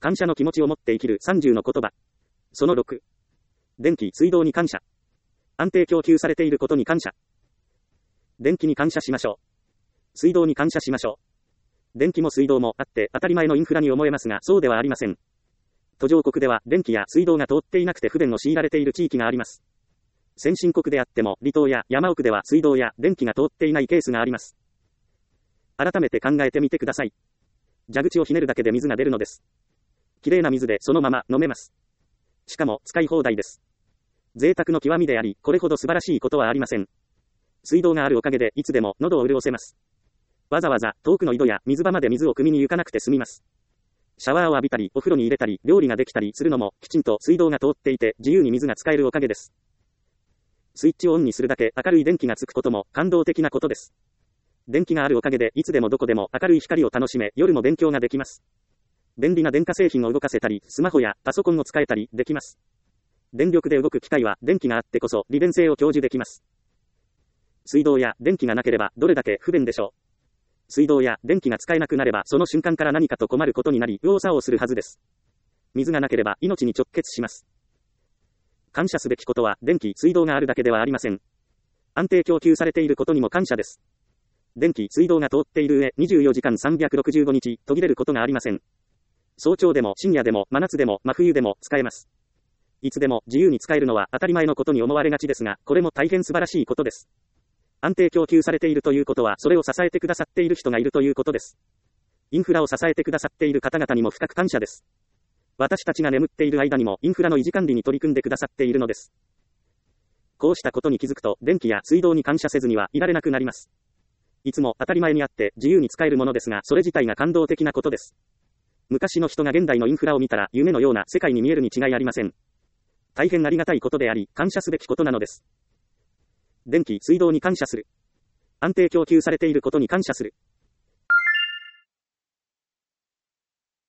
感謝の気持ちを持って生きる30の言葉。その6。電気、水道に感謝。安定供給されていることに感謝。電気に感謝しましょう。水道に感謝しましょう。電気も水道もあって当たり前のインフラに思えますが、そうではありません。途上国では電気や水道が通っていなくて不便を強いられている地域があります。先進国であっても離島や山奥では水道や電気が通っていないケースがあります。改めて考えてみてください。蛇口をひねるだけで水が出るのです。きれいな水でそのまま飲めます。しかも使い放題です。贅沢の極みであり、これほど素晴らしいことはありません。水道があるおかげでいつでも喉を潤せます。わざわざ遠くの井戸や水場まで水を汲みに行かなくて済みます。シャワーを浴びたり、お風呂に入れたり、料理ができたりするのも、きちんと水道が通っていて、自由に水が使えるおかげです。スイッチをオンにするだけ明るい電気がつくことも感動的なことです。電気があるおかげでいつでもどこでも明るい光を楽しめ、夜も勉強ができます。便利な電化製品を動かせたり、スマホやパソコンを使えたりできます。電力で動く機械は電気があってこそ利便性を享受できます。水道や電気がなければどれだけ不便でしょう。水道や電気が使えなくなればその瞬間から何かと困ることになり、右往左往するはずです。水がなければ命に直結します。感謝すべきことは電気、水道があるだけではありません。安定供給されていることにも感謝です。電気、水道が通っている上、24時間365日、途切れることがありません。早朝でも深夜でも真夏でも真冬でも使えます。いつでも自由に使えるのは当たり前のことに思われがちですが、これも大変素晴らしいことです。安定供給されているということは、それを支えてくださっている人がいるということです。インフラを支えてくださっている方々にも深く感謝です。私たちが眠っている間にもインフラの維持管理に取り組んでくださっているのです。こうしたことに気づくと、電気や水道に感謝せずにはいられなくなります。いつも当たり前にあって自由に使えるものですが、それ自体が感動的なことです。昔の人が現代のインフラを見たら、夢のような世界に見えるに違いありません。大変ありがたいことであり、感謝すべきことなのです。電気、水道に感謝する。安定供給されていることに感謝する。